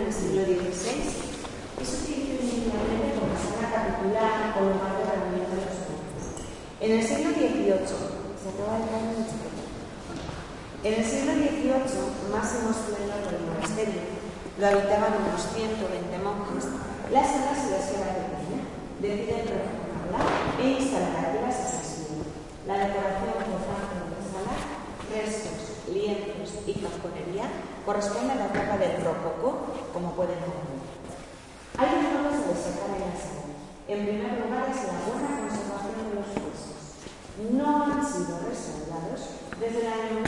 del siglo XVI y se utilizó inicialmente como sala capitular o lugar de reunión de los monjes. En el siglo XVIII, se acaba de caer mucho. En el siglo XVIII, máximo esplendor del monasterio, lo habitaban unos 120 monjes. La sala se les queda pequeña, deciden reformarla e instalar aquí las asesinas. La decoración por parte de la sala, frescos, lienzos y cajonería corresponde a la etapa del rococó, como pueden ver. Hay dos formas de destacar en la sala. En primer lugar es la buena conservación de los huesos. No han sido restaurados desde el año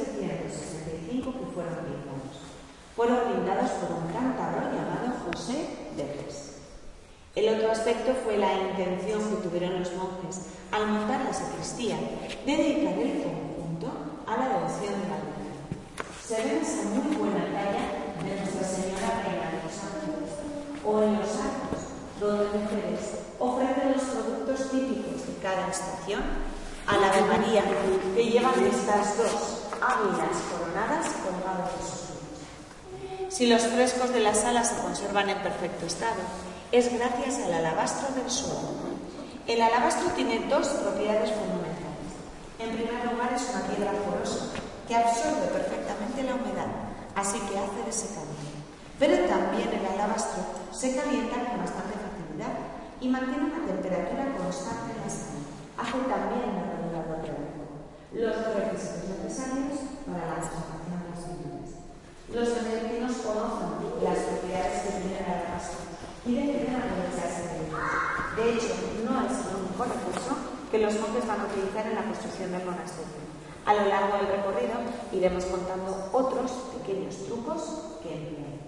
1765 que fueron pintados. Fueron blindados por un cántaro llamado José de Res. El otro aspecto fue la intención que tuvieron los monjes al montar la sacristía de dedicar el conjunto a la devoción de la Virgen. Se ve esa muy buena talla de Nuestra Señora Reina de los Ángeles o en los actos donde mujeres ofrecen los productos típicos de cada estación a la Ave María, que llevan estas dos águilas coronadas colgadas de sus manos. Si los frescos de la sala se conservan en perfecto estado, es gracias al alabastro del suelo. El alabastro tiene dos propiedades fundamentales. En primer lugar, es una piedra porosa que absorbe perfectamente la humedad, así que hace de secamiento. Pero también el alabastro se calienta con bastante facilidad y mantiene una temperatura constante en la sala. Hace también una regulador de alcohol. Los dos requisitos necesarios para la conservación de las pinturas. Los benedictinos conocen las propiedades que tiene el alabastro y deciden aprovecharse de ellos. De hecho, no es el único recurso que los monjes van a utilizar en la construcción del monasterio. A lo largo del recorrido iremos contando otros pequeños trucos que emplean.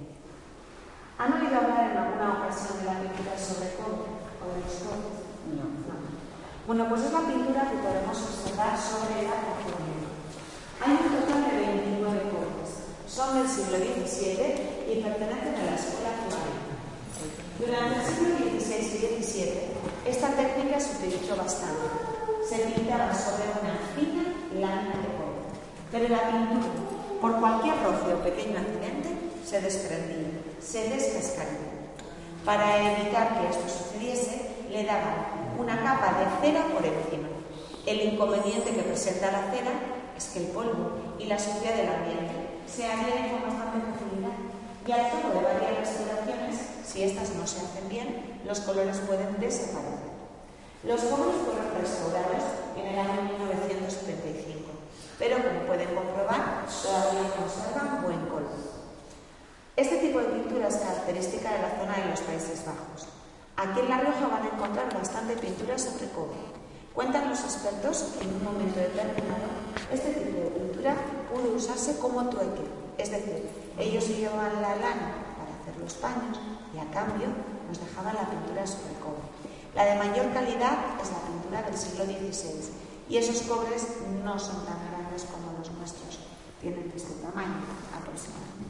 ¿Han oído hablar en alguna ocasión de la pintura sobre cobre o de los cobres? No. Bueno, pues es la pintura que podemos observar sobre la cajonería. Hay un total de 29 cobres. Son del siglo XVII y pertenecen a la escuela flamenca. Durante el siglo XVI y XVII, esta técnica se utilizó bastante. Se pintaba sobre una fina lámina de cobre, pero la pintura, por cualquier roce o pequeño accidente, se desprendía, se descascaría. Para evitar que esto sucediese, le daban una capa de cera por encima. El inconveniente que presenta la cera es que el polvo y la suciedad del ambiente se adhieren con bastante facilidad y al cabo de varias restauraciones, si estas no se hacen bien, los colores pueden desaparecer. Los cobres fueron restaurados en el año 1975, pero como pueden comprobar, todavía conservan buen color. Este tipo de pintura es característica de la zona de los Países Bajos. Aquí en La Rioja van a encontrar bastante pintura sobre cobre. Cuentan los expertos que en un momento determinado este tipo de pintura pudo usarse como trueque, es decir, ellos se llevaban la lana para hacer los paños y a cambio nos dejaban la pintura sobre cobre. La de mayor calidad es la pintura del siglo XVI y esos cobres no son tan grandes como los nuestros, tienen de este tamaño aproximadamente.